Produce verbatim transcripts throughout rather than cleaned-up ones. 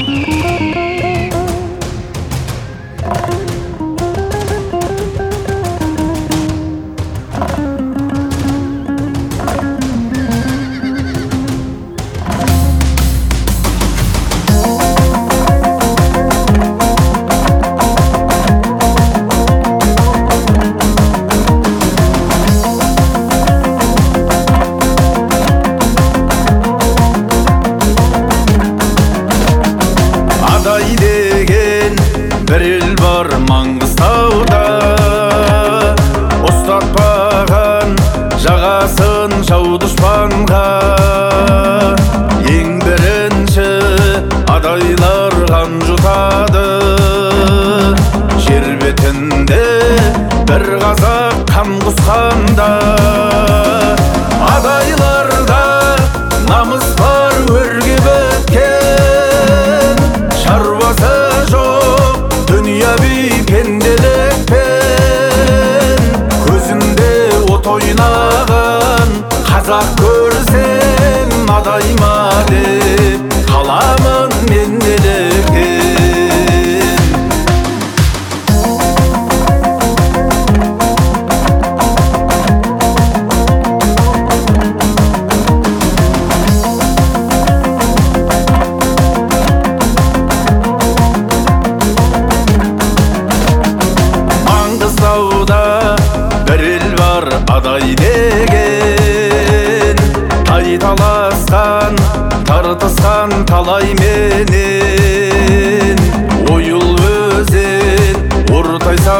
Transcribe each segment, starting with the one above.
Адай деген бір ел бар Маңғыстауда, ұстатпаған жағасын жау дұшпанға. Ең бірінші адайлар қан жұтады, жер бетінде бір қазақ қан құсқанда. Адайларда намыс бар өрге біткен, шаруасы жоқ дүнияви пенделікпен. Көзінде от ойнаған қазақ көрсем, адайма деп қаламын мен неліктен. Бір ел бар адай деген, тай таласқан, тартысқан талай менен. Ойыл өзен ортайса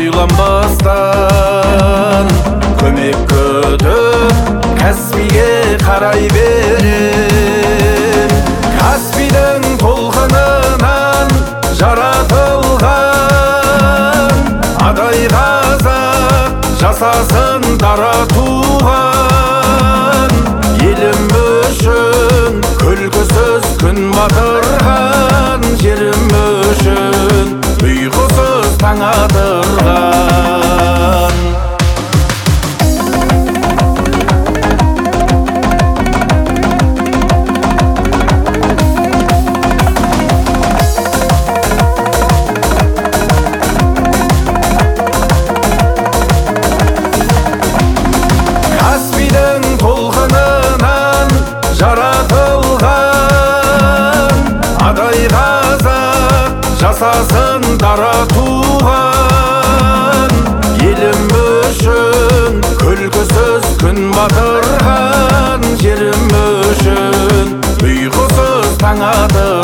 ойланбастан, көмек күтіп Каспийге қарай берем. Каспийдің толқынынан жаратылған адай қазақ жасасын дара туған. Елім үшін күлкісіз күн батырған, жерім үшін ұйқысыз таң атырған. Каспийдің толқынынан жаратылған адай қазақ жасасын дара туған. Елім үшін күлкісіз күн батырған, жерім үшін ұйқысыз таң атырған.